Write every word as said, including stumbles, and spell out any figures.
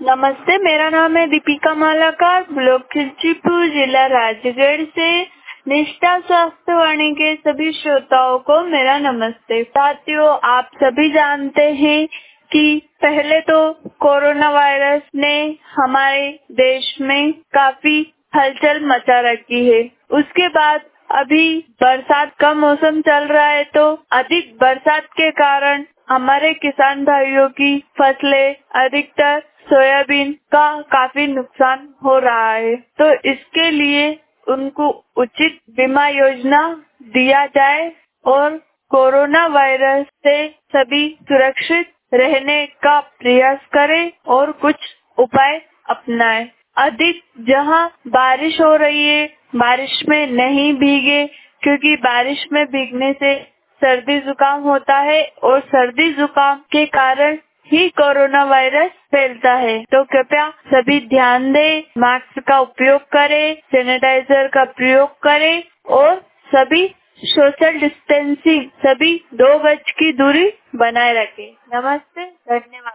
नमस्ते, मेरा नाम है दीपिका मालाकार, ब्लॉक खिलचीपुर, जिला राजगढ़ से। निष्ठा स्वास्थ्य वाणी के सभी श्रोताओं को मेरा नमस्ते। साथियों, आप सभी जानते हैं कि पहले तो कोरोना वायरस ने हमारे देश में काफी हलचल मचा रखी है। उसके बाद अभी बरसात का मौसम चल रहा है, तो अधिक बरसात के कारण हमारे किसान भाइयों की फसलें अधिकतर सोयाबीन का काफी नुकसान हो रहा है। तो इसके लिए उनको उचित बीमा योजना दिया जाए और कोरोना वायरस से सभी सुरक्षित रहने का प्रयास करें और कुछ उपाय अपनाएं। अधिक जहां बारिश हो रही है, बारिश में नहीं भीगे, क्योंकि बारिश में भीगने से सर्दी जुकाम होता है और सर्दी जुकाम के कारण ही कोरोना वायरस फैलता है। तो कृपया सभी ध्यान दें, मास्क का उपयोग करें, सैनिटाइजर का प्रयोग करें और सभी सोशल डिस्टेंसिंग, सभी दो गज की दूरी बनाए रखें। नमस्ते, धन्यवाद।